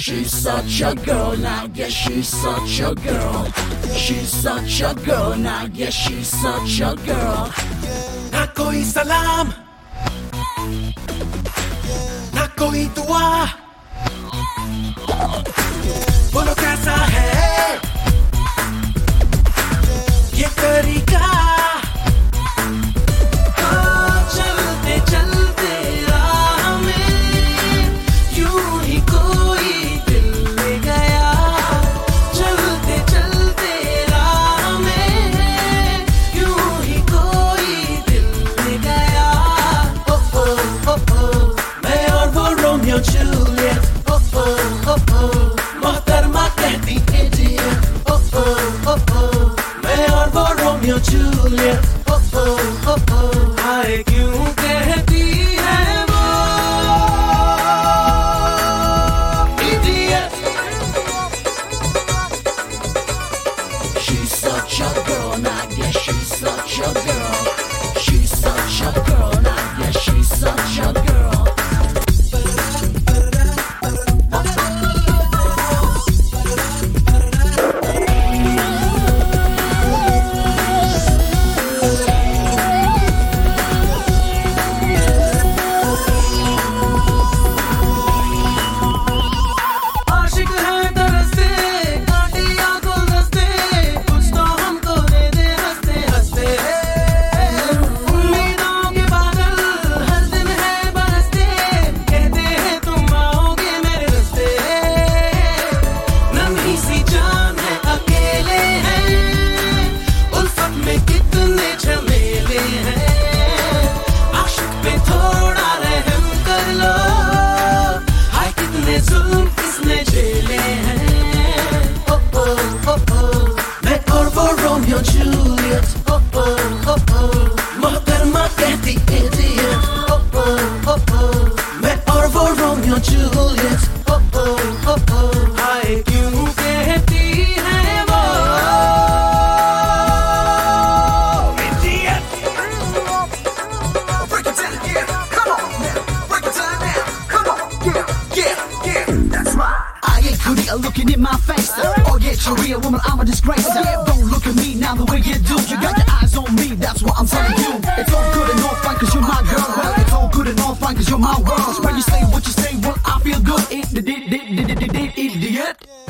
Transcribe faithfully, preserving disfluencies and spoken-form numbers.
she's such a girl now, yeah, she's such a girl. She's such a girl now, yeah, she's such a girl. ना कोई सलाम, ना कोई दुआ, बोलो कैसा है ये तरीका। चलते चलते राह में यूं ही कोई दिल ले गया। चलते चलते राह में यूं ही कोई दिल ले गया। ओ ओ ओ ओ मैं और वो रोमियो जूलियट। ओ ओ ओ ओ मोहतरमा कहती इडियट। ओ ओ ओ ओ मैं और वो रोमियो जूलियट। ओ ओ ओ ओ हाय क्यों कहती है वो idiot. She's such a girl now, yeah, she's such a girl. She's such a girl now, yeah, she's such a girl. आशिक है तरसते कांटिया गुलदस्ते, कुछ तो हमको दे दे हंसते हंसते। उम्मीदों के बादल हर दिन है बरसते, कहते हैं तुम आओगे मेरे रास्ते। नन्ही सी जान है अकेले हैं, उल्फत में कितने झमेले हैं। आशिक पे थोड़ा रहम कर लो, हाय कितने जुल्म किसने झेले हैं। ओ ओ ओ ओ मैं और वो रोमियो जूलियट। ओ ओ ओ ओ मोहतरमा कहती इडियट। ओ ओ ओ ओ मैं और वो रोमियो जूलियट। ओ ओ ओ ओ हाय क्यों कहती है वो idiot. Break it down, yeah, come on now. Break it down now, come on, yeah, yeah, yeah, that's right. I ain't Korea looking in my face. Oh yeah, you're a real woman, I'm a disgrace. Don't look at me now the way you do. You got your eyes on me, that's what I'm telling you. It's all good and all fine cause you're my girl. Well, it's all good and all fine cause you're my world. When you say what you say, well I feel good. It, it, it, it, it, it, it, idiot.